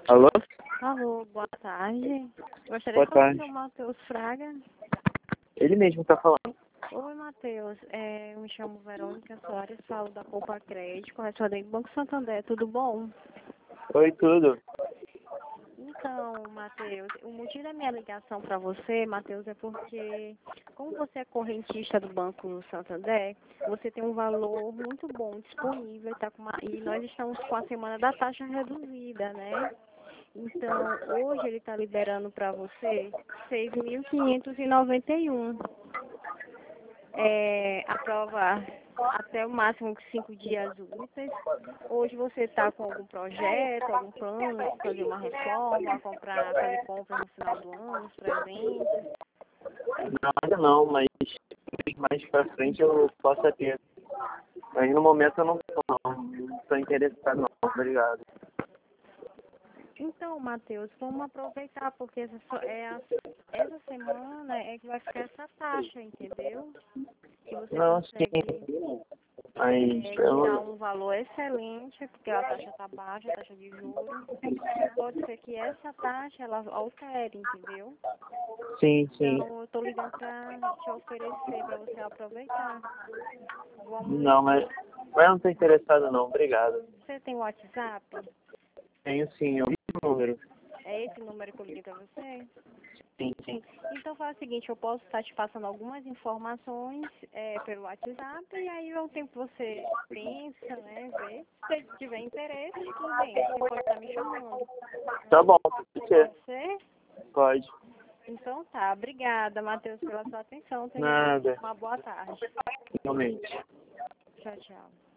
Alô? Alô, boa tarde. Gostaria Boa de falar tarde. com o Matheus Fraga. Ele mesmo tá falando. Oi, Matheus. Eu me chamo Verônica Soares, falo da Poupa Crédito, correspondente do Banco Santander. Tudo bom? Oi, tudo. Então, Matheus, o motivo da minha ligação para você, Matheus, é porque, como você é correntista do Banco Santander, você tem um valor muito bom disponível e nós estamos com a semana da taxa reduzida, né? Então, hoje ele está liberando para você 6.591. A prova até o máximo de 5 dias úteis. Hoje você está com algum projeto, algum plano de fazer uma reforma, fazer compras no final do ano, os presentes? Não, ainda não, mas mais pra frente eu posso ter. Mas no momento eu não tô interessado não. Obrigado. Então, Matheus, vamos aproveitar, porque essa semana é que vai ficar essa taxa, entendeu? Que você Não, consegue sim. Mas tirar um valor excelente, porque a taxa está baixa, a taxa de juros. E pode ser que essa taxa ela altere, entendeu? sim. Então, eu estou ligando para te oferecer, para você aproveitar. Não, mas eu não tô interessado não. Obrigado. Você tem WhatsApp? Tenho sim, eu vi o número. É esse número que eu liguei para você? Sim. Então, faz o seguinte, eu posso estar te passando algumas informações pelo WhatsApp, e aí é o tempo que você pensa, né, vê. Se você tiver interesse, tudo bem, você pode estar me chamando. Tá bom, pode ser. Pode ser? Pode. Então tá, obrigada, Matheus, pela sua atenção. Tenha Nada. uma boa tarde. Realmente. Tchau, tchau.